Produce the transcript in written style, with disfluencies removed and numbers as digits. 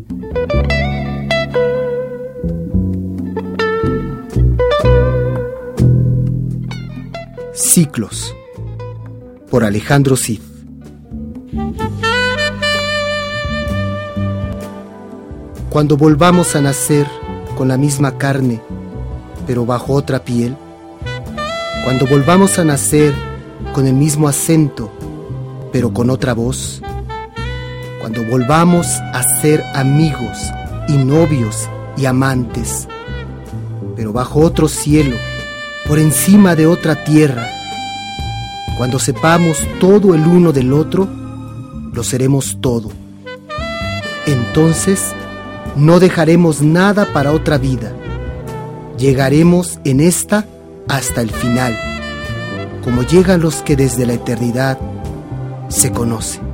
Ciclos, por Alejandro Cid. Cuando volvamos a nacer con la misma carne, pero bajo otra piel, cuando volvamos a nacer con el mismo acento, pero con otra voz, cuando volvamos a ser amigos y novios y amantes, pero bajo otro cielo, por encima de otra tierra, cuando sepamos todo el uno del otro, lo seremos todo. Entonces, no dejaremos nada para otra vida. Llegaremos en esta hasta el final, como llegan los que desde la eternidad se conocen.